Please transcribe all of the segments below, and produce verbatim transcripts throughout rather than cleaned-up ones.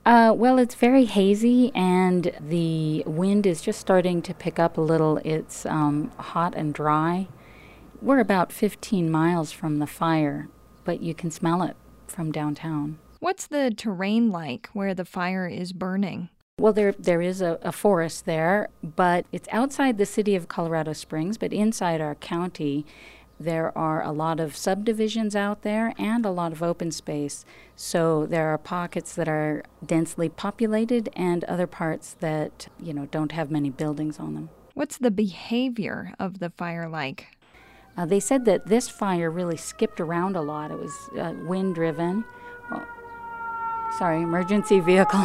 Uh, well, it's very hazy, and the wind is just starting to pick up a little. It's um, hot and dry. We're about fifteen miles from the fire, but you can smell it from downtown. What's the terrain like where the fire is burning? Well, there there is a, a forest there, but it's outside the city of Colorado Springs, but inside our county. There are a lot of subdivisions out there and a lot of open space. So there are pockets that are densely populated and other parts that, you know, don't have many buildings on them. What's the behavior of the fire like? Uh, they said that this fire really skipped around a lot. It was uh, wind-driven. Oh, sorry, emergency vehicle.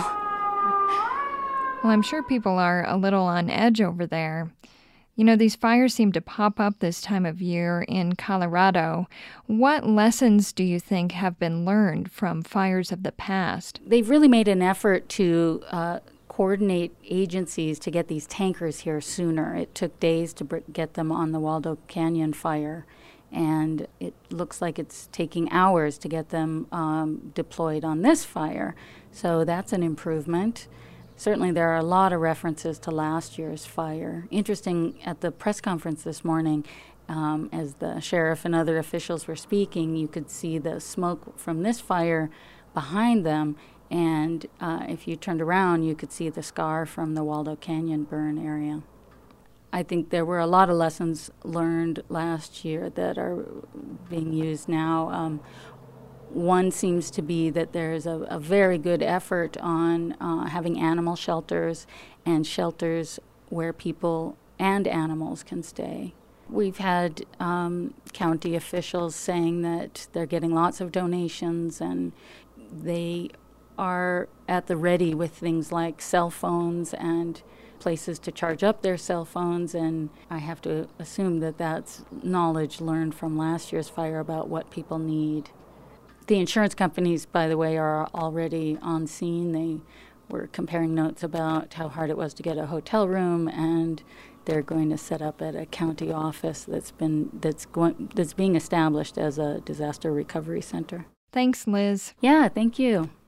Well, I'm sure people are a little on edge over there. You know, these fires seem to pop up this time of year in Colorado. What lessons do you think have been learned from fires of the past? They've really made an effort to uh, coordinate agencies to get these tankers here sooner. It took days to br- get them on the Waldo Canyon fire, and it looks like it's taking hours to get them um, deployed on this fire. So that's an improvement. Certainly there are a lot of references to last year's fire. Interesting, at the press conference this morning, um, as the sheriff and other officials were speaking, you could see the smoke from this fire behind them, and uh, if you turned around, you could see the scar from the Waldo Canyon burn area. I think there were a lot of lessons learned last year that are being used now. Um, One seems to be that there's a, a very good effort on uh, having animal shelters and shelters where people and animals can stay. We've had um, county officials saying that they're getting lots of donations, and they are at the ready with things like cell phones and places to charge up their cell phones, and I have to assume that that's knowledge learned from last year's fire about what people need. The insurance companies, by the way, are already on scene. They were comparing notes about how hard it was to get a hotel room, and they're going to set up at a county office that's been that's going that's being established as a disaster recovery center. Thanks, Liz. Yeah, thank you.